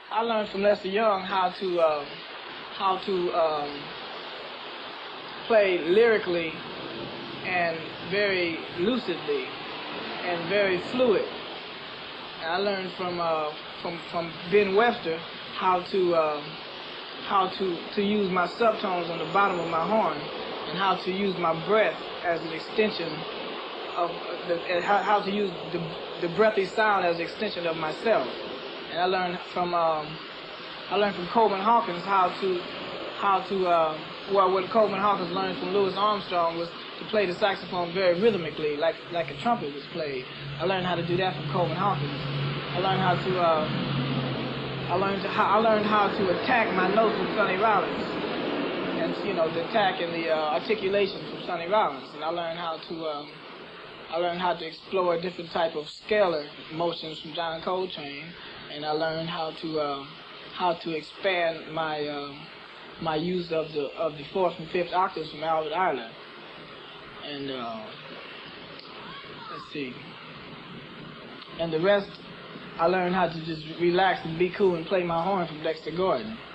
I learned from Lester Young how to play lyrically and very lucidly and very fluid. And I learned from Ben Webster how to use my subtones on the bottom of my horn and how to use my breath as an extension of how to use the breathy sound as an extension of myself. And I learned from Coleman Hawkins what Coleman Hawkins learned from Louis Armstrong was to play the saxophone very rhythmically, like a trumpet was played. I learned how to do that from Coleman Hawkins. I learned how to attack my notes with Sonny Rollins, and the attack and the articulation from Sonny Rollins. And I learned how to explore different type of scalar motions from John Coltrane, and I learned how to expand my use of the fourth and fifth octaves from Albert Ayler. And let's see. And the rest, I learned how to just relax and be cool and play my horn from Dexter Gordon.